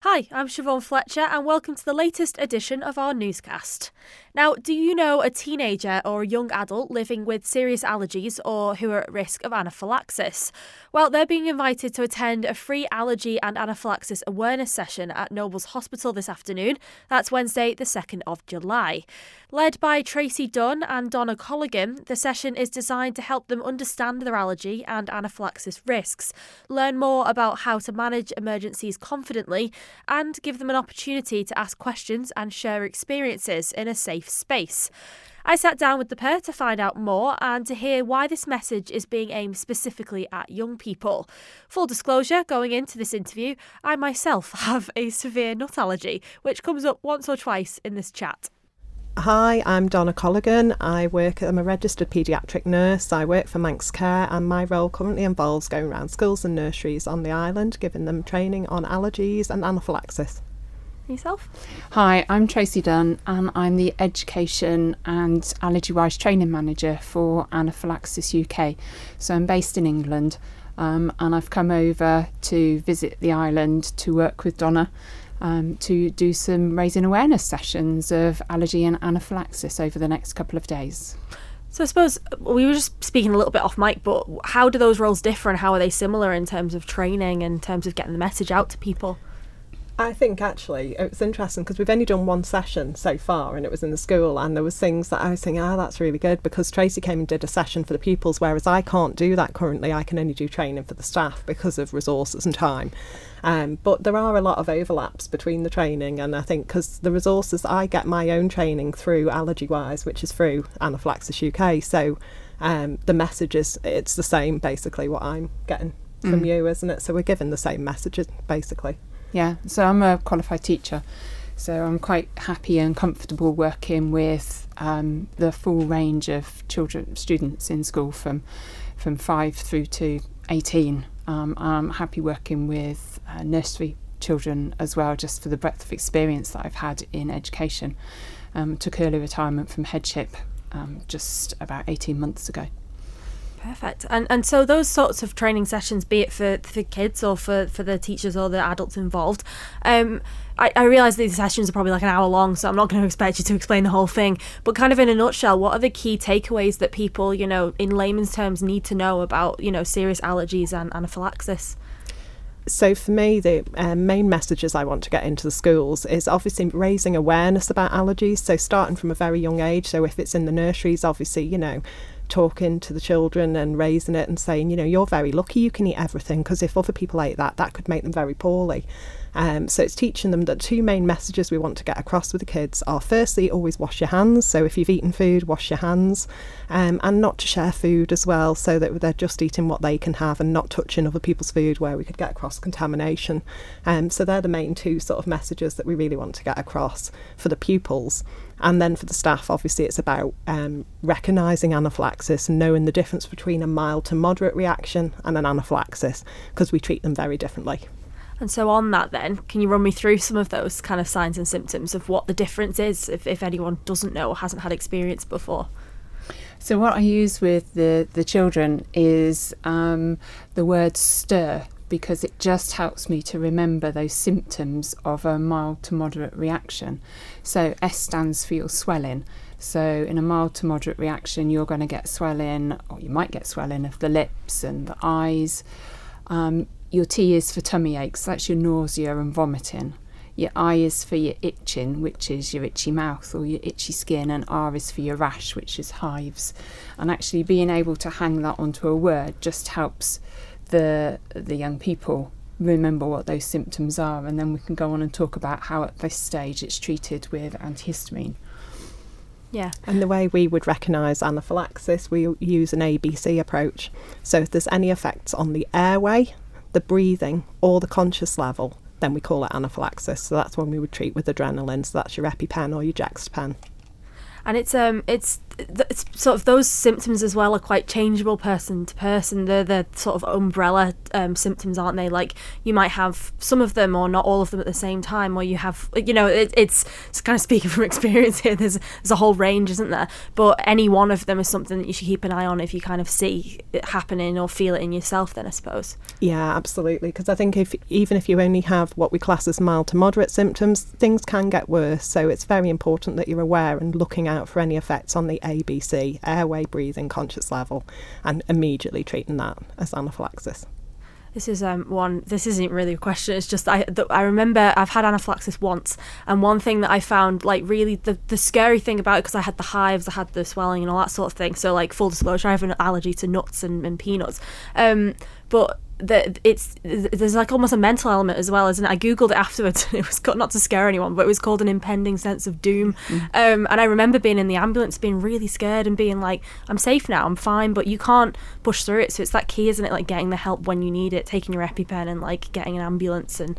Hi, I'm Siobhan Fletcher and welcome to the latest edition of our newscast. Now, do you know a teenager or a young adult living with serious allergies or who are at risk of anaphylaxis? Well, they're being invited to attend a free allergy and anaphylaxis awareness session at Nobles Hospital this afternoon. That's Wednesday, the 2nd of July. Led by Tracy Dunn and Donna Colligan, the session is designed to help them understand their allergy and anaphylaxis risks, learn more about how to manage emergencies confidently, and give them an opportunity to ask questions and share experiences in a safe space. I sat down with the pair to find out more and to hear why this message is being aimed specifically at young people. Full disclosure, going into this interview, I myself have a severe nut allergy, which comes up once or twice in this chat. Hi, I'm Donna Colligan. I'm a registered paediatric nurse. I work for Manx Care and my role currently involves going around schools and nurseries on the island, giving them training on allergies and anaphylaxis. Yourself? Hi, I'm Tracy Dunn and I'm the Education and Allergy Wise Training Manager for Anaphylaxis UK. So I'm based in England and I've come over to visit the island to work with Donna to do some raising awareness sessions of allergy and anaphylaxis over the next couple of days. So I suppose we were just speaking a little bit off mic, but how do those roles differ and how are they similar in terms of training and in terms of getting the message out to people? I think actually it's interesting because we've only done one session so far and it was in the school, and there was things that I was thinking, that's really good, because Tracy came and did a session for the pupils, whereas I can't do that currently. I can only do training for the staff because of resources and time. But there are a lot of overlaps between the training, and I think because the resources, I get my own training through Allergy Wise, which is through Anaphylaxis UK, so the message is, it's the same basically what I'm getting from you, isn't it? So we're given the same messages basically. Yeah, so I'm a qualified teacher, so I'm quite happy and comfortable working with the full range of students in school from 5 through to 18. I'm happy working with nursery children as well, just for the breadth of experience that I've had in education. Took early retirement from headship just about 18 months ago. Perfect. And so those sorts of training sessions, be it for kids or for the teachers or the adults involved, I realise these sessions are probably like an hour long, so I'm not going to expect you to explain the whole thing. But kind of in a nutshell, what are the key takeaways that people, in layman's terms, need to know about, serious allergies and anaphylaxis? So for me, the main messages I want to get into the schools is obviously raising awareness about allergies. So starting from a very young age. So if it's in the nurseries, obviously, talking to the children and raising it and saying, you're very lucky you can eat everything, because if other people ate that could make them very poorly. So it's teaching them that two main messages we want to get across with the kids are, firstly, always wash your hands. So if you've eaten food, wash your hands, and not to share food as well, so that they're just eating what they can have and not touching other people's food where we could get cross contamination. So they're the main two sort of messages that we really want to get across for the pupils. And then for the staff, obviously, it's about recognising anaphylaxis and knowing the difference between a mild to moderate reaction and an anaphylaxis, because we treat them very differently. And so on that then, can you run me through some of those kind of signs and symptoms of what the difference is if anyone doesn't know or hasn't had experience before? So what I use with the children is the word stir, because it just helps me to remember those symptoms of a mild to moderate reaction. So S stands for your swelling. So in a mild to moderate reaction, you're going to get swelling, or you might get swelling of the lips and the eyes. Your T is for tummy aches, that's your nausea and vomiting. Your I is for your itching, which is your itchy mouth or your itchy skin, and R is for your rash, which is hives. And actually being able to hang that onto a word just helps the young people remember what those symptoms are, and then we can go on and talk about how at this stage it's treated with antihistamine. Yeah. And the way we would recognise anaphylaxis, we use an ABC approach. So if there's any effects on the airway, the breathing or the conscious level, then we call it anaphylaxis. So that's when we would treat with adrenaline. So that's your EpiPen or your Dexapen. And it's it's sort of those symptoms as well are quite changeable person to person. They're sort of umbrella symptoms, aren't they? Like you might have some of them or not all of them at the same time, or you have, it's kind of speaking from experience here. There's a whole range, isn't there? But any one of them is something that you should keep an eye on if you kind of see it happening or feel it in yourself, then I suppose. Yeah, absolutely. Because I think even if you only have what we class as mild to moderate symptoms, things can get worse. So it's very important that you're aware and looking out for any effects on the ABC, airway, breathing, conscious level, and immediately treating that as anaphylaxis. This is this isn't really a question, it's just I remember I've had anaphylaxis once, and one thing that I found like really the scary thing about it, because I had the hives, I had the swelling and all that sort of thing, so like full disclosure, I have an allergy to nuts and peanuts, but there's like almost a mental element as well, isn't it? I googled it afterwards and it was not to scare anyone, but it was called an impending sense of doom. And I remember being in the ambulance being really scared and being like, I'm safe now, I'm fine, but you can't push through it. So it's that key, isn't it, like getting the help when you need it, taking your EpiPen and like getting an ambulance. And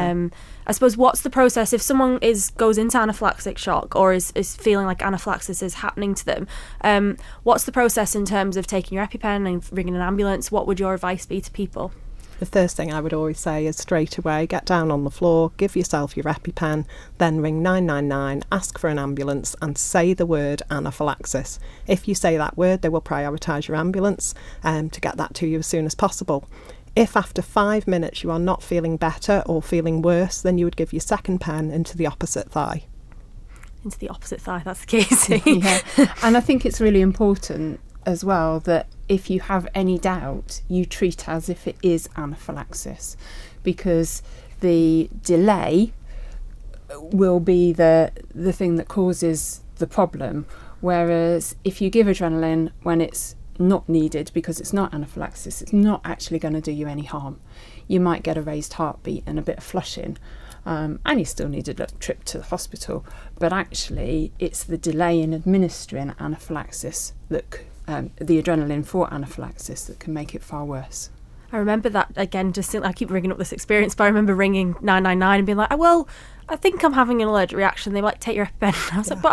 I suppose, what's the process if someone goes into anaphylactic shock or is feeling like anaphylaxis is happening to them? What's the process in terms of taking your EpiPen and ringing an ambulance? What would your advice be to people? The first thing I would always say is straight away, get down on the floor, give yourself your EpiPen, then ring 999, ask for an ambulance and say the word anaphylaxis. If you say that word, they will prioritise your ambulance to get that to you as soon as possible. If after 5 minutes you are not feeling better or feeling worse, then you would give your second pen into the opposite thigh. Into the opposite thigh, that's the case. Yeah. And I think it's really important as well that if you have any doubt, you treat as if it is anaphylaxis, because the delay will be the thing that causes the problem. Whereas if you give adrenaline when it's not needed because it's not anaphylaxis, it's not actually going to do you any harm. You might get a raised heartbeat and a bit of flushing, and you still need a trip to the hospital, but actually it's the delay in administering anaphylaxis that the adrenaline for anaphylaxis that can make it far worse. I remember that, again, I keep bringing up this experience, but I remember ringing 999 and being like, well, I think I'm having an allergic reaction. They were like, take your EpiPen. I was like, but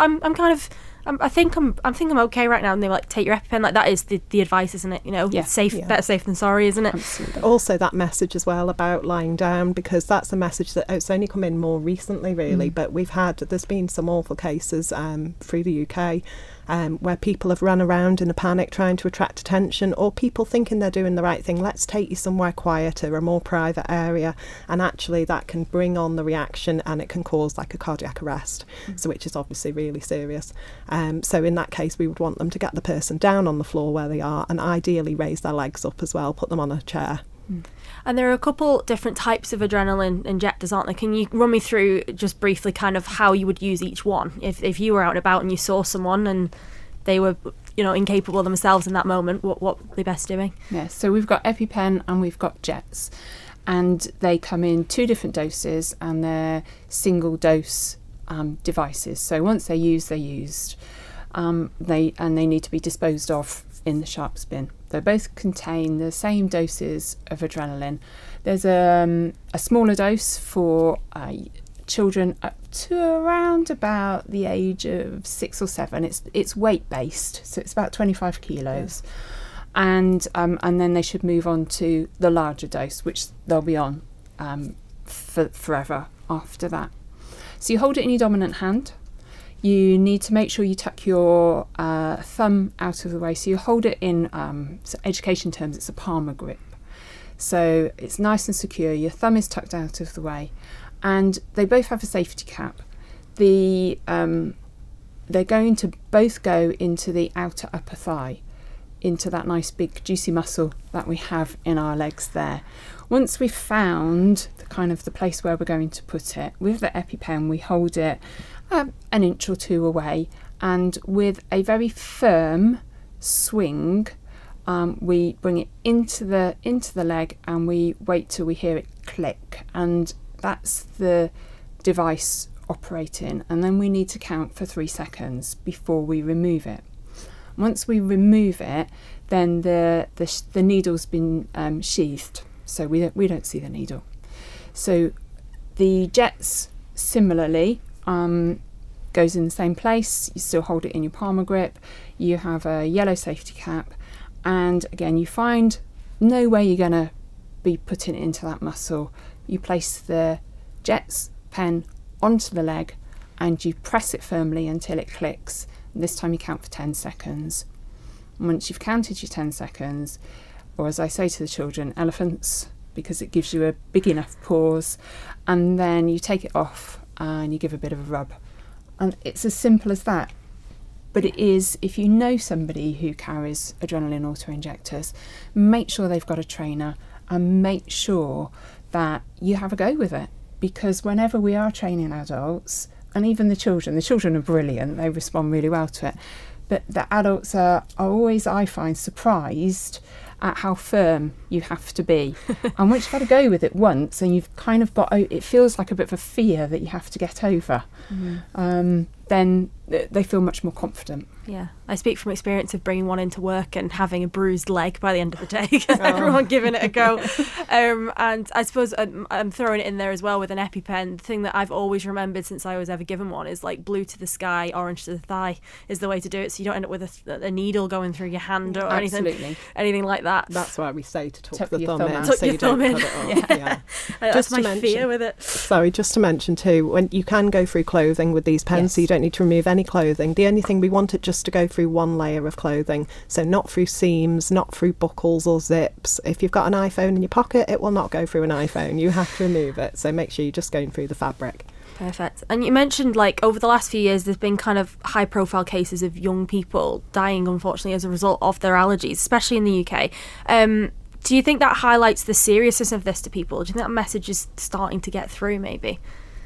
I think I'm okay right now. And they were like, take your EpiPen. Like, that is the advice, isn't it? It's safe, better safe than sorry, isn't it? Absolutely. Also, that message as well about lying down, because that's a message that it's only come in more recently, really. But there's been some awful cases through the UK where people have run around in a panic trying to attract attention, or people thinking they're doing the right thing. Let's take you somewhere quieter, a more private area, and actually that can bring on the reaction and it can cause like a cardiac arrest, so which is obviously really serious. So in that case, we would want them to get the person down on the floor where they are and ideally raise their legs up as well, put them on a chair. And there are a couple different types of adrenaline injectors, aren't there? Can you run me through just briefly kind of how you would use each one if you were out and about and you saw someone and they were incapable themselves in that moment, what would be best doing? Yeah, so we've got EpiPen and we've got jets, and they come in 2 different doses and they're single dose devices. So once they're used, they need to be disposed of in the sharps bin. They both contain the same doses of adrenaline. There's a smaller dose for children up to around about the age of 6 or 7. It's weight based, so it's about 25 kilos. Yeah. And then they should move on to the larger dose, which they'll be on for forever after that. So you hold it in your dominant hand. You need to make sure you tuck your thumb out of the way. So you hold it in, so education terms, it's a palmar grip. So it's nice and secure. Your thumb is tucked out of the way. And they both have a safety cap. They're going to both go into the outer upper thigh, into that nice big juicy muscle that we have in our legs there. Once we've found the place where we're going to put it, with the EpiPen we hold it an inch or 2 away, and with a very firm swing we bring it into the leg and we wait till we hear it click, and that's the device operating, and then we need to count for 3 seconds before we remove it. Once we remove it, then the needle's been sheathed, so we don't see the needle. So the jets similarly, goes in the same place. You still hold it in your palmar grip. You have a yellow safety cap. And again, you find know where you're going to be putting it into that muscle. You place the Jets pen onto the leg and you press it firmly until it clicks. And this time you count for 10 seconds. And once you've counted your 10 seconds, or as I say to the children, elephants, because it gives you a big enough pause, and then you take it off and you give a bit of a rub. And it's as simple as that. But it is, if you know somebody who carries adrenaline auto-injectors, make sure they've got a trainer and make sure that you have a go with it. Because whenever we are training adults, and even the children are brilliant, they respond really well to it. But the adults are always, I find, surprised at how firm you have to be. And once you've had to go with it once and you've kind of got, it feels like a bit of a fear that you have to get over, then they feel much more confident. Yeah, I speak from experience of bringing one into work and having a bruised leg by the end of the day because everyone giving it a go. And I suppose I'm throwing it in there as well with an EpiPen. The thing that I've always remembered since I was ever given one is like blue to the sky, orange to the thigh is the way to do it, so you don't end up with a needle going through your hand or anything like that. That's why we say to tuck the your thumb in, tuck so your you don't thumb cut it off. Yeah. That's my fear with it. Sorry, just to mention too, when you can go through clothing with these pens, so you don't need to remove any clothing. The only thing, we want it just to go through one layer of clothing, so not through seams, not through buckles or zips. If you've got an iPhone in your pocket, it will not go through an iPhone. You have to remove it, so make sure you're just going through the fabric. Perfect. And you mentioned, like, over the last few years there's been kind of high profile cases of young people dying, unfortunately, as a result of their allergies, especially in the UK. Do you think that highlights the seriousness of this to people? Do you think that message is starting to get through, maybe?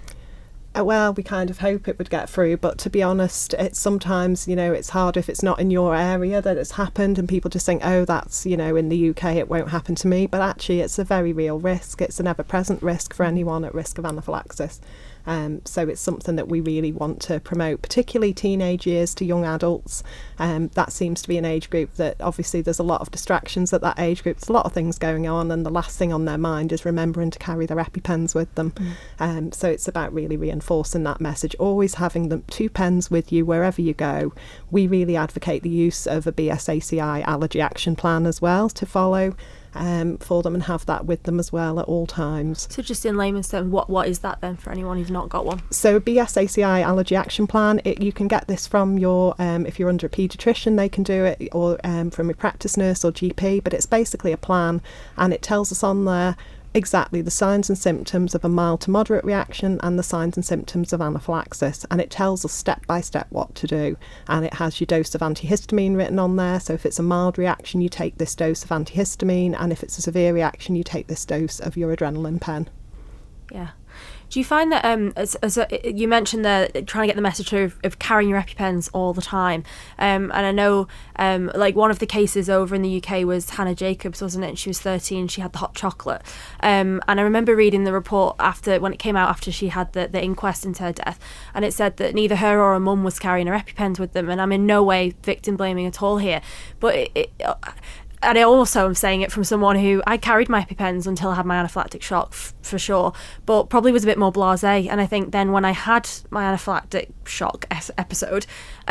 Well, we kind of hope it would get through, but to be honest, it's sometimes, it's hard if it's not in your area that it's happened and people just think, oh, that's, in the UK, it won't happen to me. But actually, it's a very real risk. It's an ever-present risk for anyone at risk of anaphylaxis. So it's something that we really want to promote, particularly teenage years to young adults. That seems to be an age group that obviously there's a lot of distractions at that age group. There's a lot of things going on, and the last thing on their mind is remembering to carry their EpiPens with them. So it's about really reinforcing that message, always having the 2 pens with you wherever you go. We really advocate the use of a BSACI allergy action plan as well to follow for them and have that with them as well at all times. So just in layman's terms, what is that then for anyone who's not got one? So a BSACI allergy action plan, you can get this from your, if you're under a paediatrician, they can do it, or from a practice nurse or GP, but it's basically a plan, and it tells us on there exactly the signs and symptoms of a mild to moderate reaction and the signs and symptoms of anaphylaxis, and it tells us step by step what to do, and it has your dose of antihistamine written on there. So if it's a mild reaction, you take this dose of antihistamine, and if it's a severe reaction, you take this dose of your adrenaline pen. Yeah. Do you find that, as you mentioned there, trying to get the message through of carrying your EpiPens all the time, and I know, like, one of the cases over in the UK was Hannah Jacobs, wasn't it? She was 13, she had the hot chocolate, and I remember reading the report when it came out after she had the inquest into her death, and it said that neither her or her mum was carrying her EpiPens with them, and I'm in no way victim blaming at all here, but and I also am saying it from someone who, I carried my EpiPens until I had my anaphylactic shock, for sure, but probably was a bit more blasé. And I think then when I had my anaphylactic shock episode,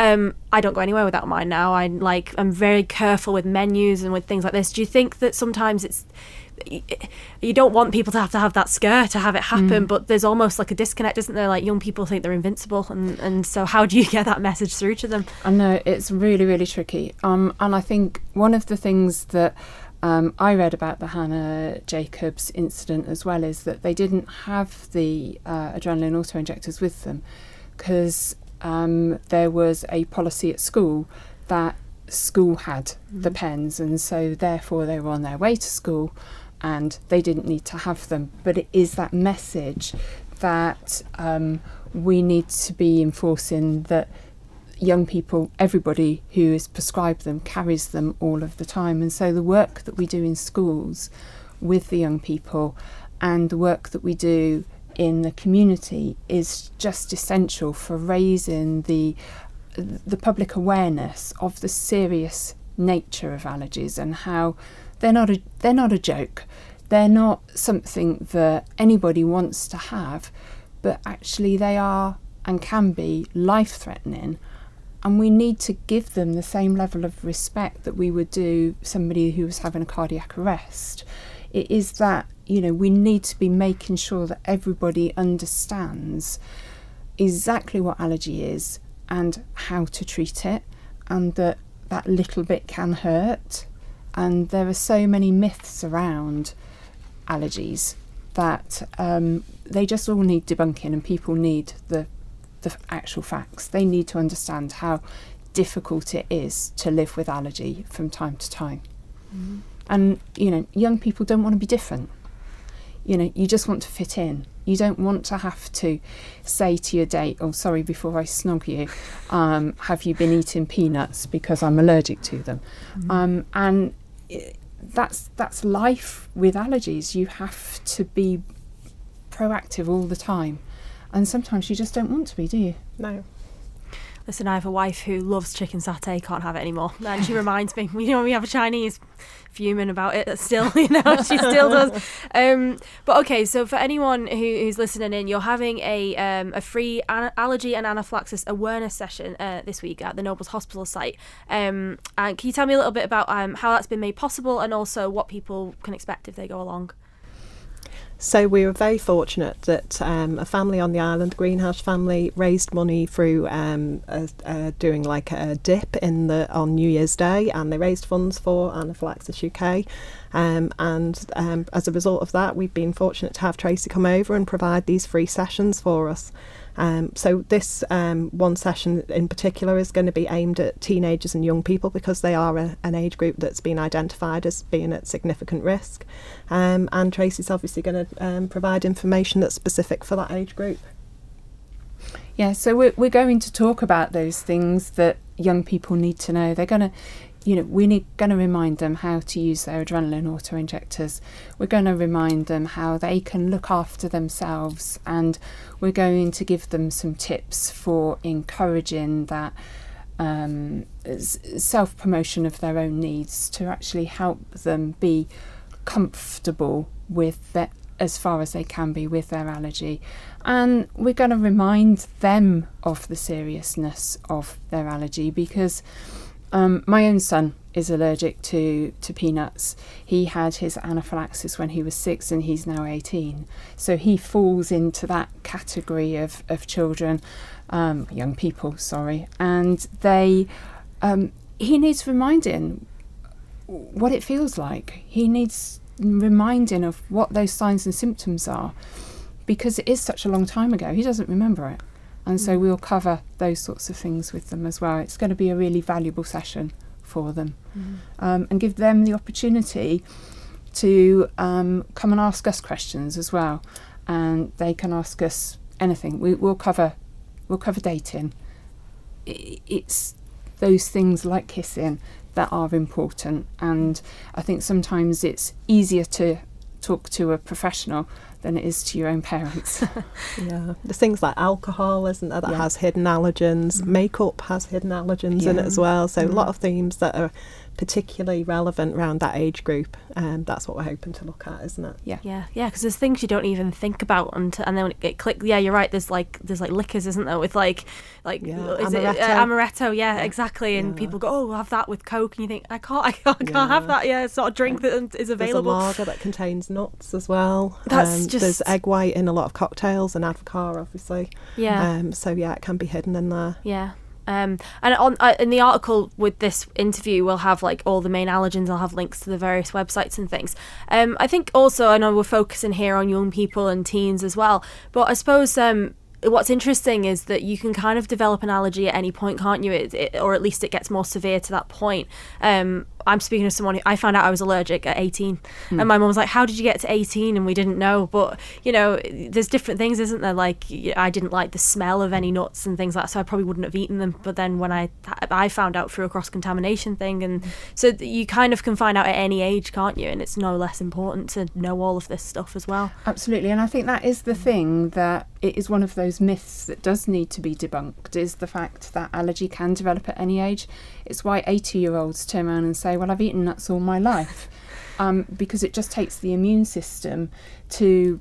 I don't go anywhere without mine now. I'm very careful with menus and with things like this. Do you think that sometimes you don't want people to have that scare to have it happen, but there's almost like a disconnect, isn't there? Like, young people think they're invincible, and so how do you get that message through to them? I know, it's really, really tricky. And I think one of the things that I read about the Hannah Jacobs incident as well is that they didn't have the adrenaline auto-injectors with them because there was a policy at school that school had the pens, and so therefore they were on their way to school and they didn't need to have them. But it is that message that we need to be enforcing, that young people, everybody who is prescribed them, carries them all of the time. And so the work that we do in schools with the young people and the work that we do in the community is just essential for raising the public awareness of the serious nature of allergies and how they're not a joke. They're not something that anybody wants to have, but actually they are and can be life-threatening, and we need to give them the same level of respect that we would do somebody who was having a cardiac arrest. It is that, we need to be making sure that everybody understands exactly what allergy is and how to treat it, and that little bit can hurt. And there are so many myths around allergies that they just all need debunking, and people need the actual facts. They need to understand how difficult it is to live with allergy from time to time. Mm-hmm. And, young people don't want to be different. You just want to fit in. You don't want to have to say to your date, oh, sorry, before I snog you, have you been eating peanuts because I'm allergic to them? Mm-hmm. That's life with allergies. You have to be proactive all the time. And sometimes you just don't want to be, do you? No. Listen, I have a wife who loves chicken satay, can't have it anymore. And she reminds me, we have a Chinese, fuming about it still, she still does. But okay, so for anyone who's listening in, you're having a free allergy and anaphylaxis awareness session this week at the Nobles Hospital site. And can you tell me a little bit about how that's been made possible, and also what people can expect if they go along? So we were very fortunate that a family on the island, Greenhouse family, raised money through doing like a dip on New Year's Day, and they raised funds for Anaphylaxis UK. And as a result of that, we've been fortunate to have Tracy come over and provide these free sessions for us. So this one session in particular is going to be aimed at teenagers and young people, because they are an age group that's been identified as being at significant risk. And Tracy's obviously going to provide information that's specific for that age group. Yeah, so we're going to talk about those things that young people need to know. They're going to, we're going to remind them how to use their adrenaline auto-injectors. We're going to remind them how they can look after themselves, and we're going to give them some tips for encouraging that self-promotion of their own needs to actually help them be comfortable with that as far as they can be with their allergy. And we're going to remind them of the seriousness of their allergy, because my own son is allergic to peanuts. He had his anaphylaxis when he was 6, and he's now 18. So he falls into that category of children, young people, and he needs reminding what it feels like. He needs reminding of what those signs and symptoms are, because it is such a long time ago. He doesn't remember it. And so we'll cover those sorts of things with them as well. It's going to be a really valuable session for them, and give them the opportunity to come and ask us questions as well. And they can ask us anything. We'll cover dating. It's those things like kissing that are important. And I think sometimes it's easier to talk to a professional than it is to your own parents. Yeah, there's things like alcohol, isn't there, that has hidden allergens. Makeup has hidden allergens in it as well. So a lot of themes that are particularly relevant around that age group. That's what we're hoping to look at, isn't it? Yeah, because there's things you don't even think about, and then when it clicks. Yeah, you're right. There's like liquors, isn't there? With like is amaretto. It amaretto? Yeah, exactly. And people go, "Oh, we'll have that with Coke," and you think, "I can't have that." Yeah, it's not a drink that is available. There's a lager that contains nuts as well. That's there's egg white in a lot of cocktails, and Advocaat, obviously. Yeah. So yeah, it can be hidden in there. Yeah. And in the article with this interview, we'll have like all the main allergens. I'll have links to the various websites and things. I think also, I know we're focusing here on young people and teens as well, but I suppose what's interesting is that you can kind of develop an allergy at any point, can't you? Or at least it gets more severe to that point. I'm speaking of someone who I found out I was allergic at 18, and my mum was like, "How did you get to 18?" And we didn't know. But there's different things, isn't there? Like I didn't like the smell of any nuts and things like that, so I probably wouldn't have eaten them. But then when I found out through a cross-contamination thing, and so you kind of can find out at any age, can't you? And it's no less important to know all of this stuff as well. Absolutely, and I think that is the thing, that it is one of those myths that does need to be debunked, is the fact that allergy can develop at any age. It's why 80-year-olds turn around and say, "Well, I've eaten nuts all my life," because it just takes the immune system to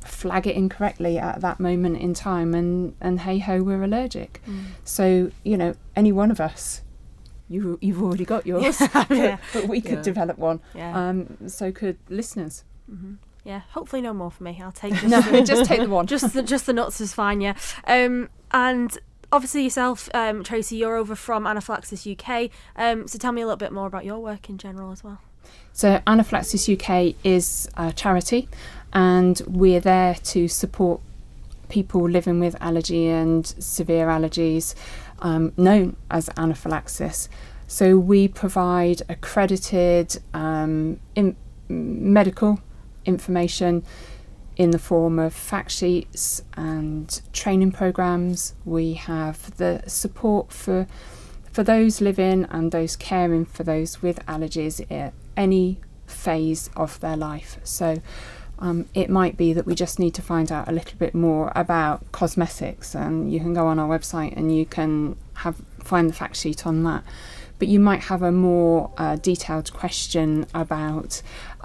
flag it incorrectly at that moment in time, and hey ho, we're allergic. So, you know, any one of us, you've already got yours, but we could develop one. So could listeners. Yeah, hopefully no more for me. I'll take just take the one. Just the nuts is fine. Yeah. And obviously yourself, Tracy, you're over from Anaphylaxis UK. So tell me a little bit more about your work in general as well. So Anaphylaxis UK is a charity, and we're there to support people living with allergy and severe allergies, known as anaphylaxis. So we provide accredited medical information in the form of fact sheets and training programs. We have the support for those living and those caring for those with allergies at any phase of their life. So it might be that we just need to find out a little bit more about cosmetics, and you can go on our website and you can find the fact sheet on that. But you might have a more detailed question about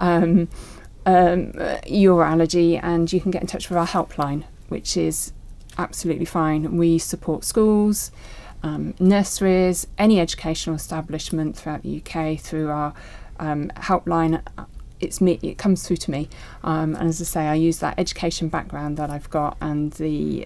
your allergy, and you can get in touch with our helpline, which is absolutely fine. We support schools, nurseries, any educational establishment throughout the UK through our helpline. It comes through to me, and as I say, I use that education background that I've got and the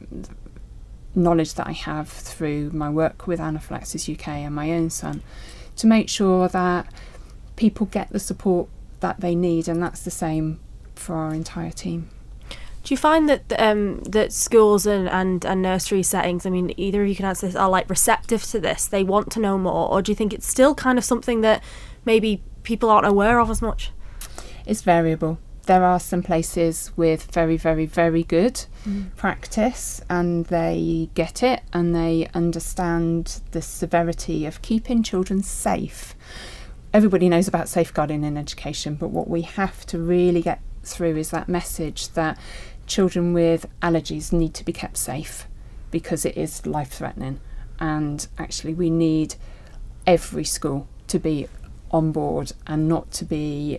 knowledge that I have through my work with Anaphylaxis UK and my own son to make sure that people get the support that they need, and that's the same for our entire team. Do you find that that schools and nursery settings, I mean, either of you can answer this, are like receptive to this? They want to know more, or do you think it's still kind of something that maybe people aren't aware of as much? It's variable. There are some places with very, very, very good practice, and they get it and they understand the severity of keeping children safe. Everybody knows about safeguarding in education, but what we have to really get through is that message that children with allergies need to be kept safe because it is life-threatening, and actually we need every school to be on board and not to be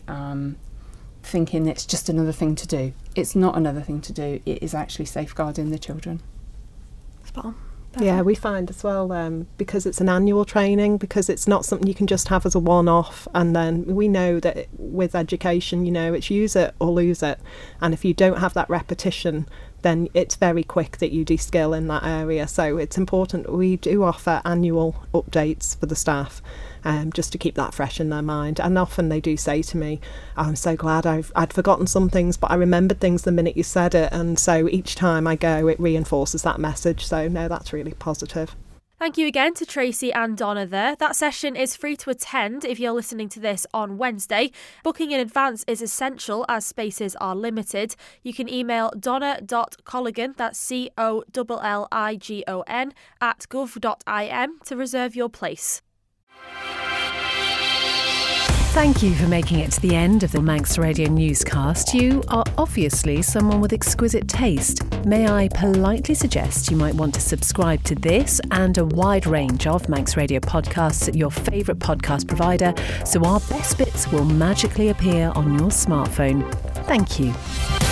thinking it's just another thing to do. It's not another thing to do. It is actually safeguarding the children. Spot on. Yeah, we find as well, because it's an annual training, because it's not something you can just have as a one-off, and then we know that with education, you know, it's use it or lose it, and if you don't have that repetition, then it's very quick that you de-skill in that area. So it's important. We do offer annual updates for the staff, just to keep that fresh in their mind. And often they do say to me, I'm so glad I'd forgotten some things, but I remembered things the minute you said it. And so each time I go, it reinforces that message. So no, that's really positive. Thank you again to Tracy and Donna there. That session is free to attend if you're listening to this on Wednesday. Booking in advance is essential as spaces are limited. You can email donna.colligan, that's COLLIGON, @gov.im to reserve your place. Thank you for making it to the end of the Manx Radio newscast. You are obviously someone with exquisite taste. May I politely suggest you might want to subscribe to this and a wide range of Manx Radio podcasts at your favourite podcast provider, so our best bits will magically appear on your smartphone. Thank you.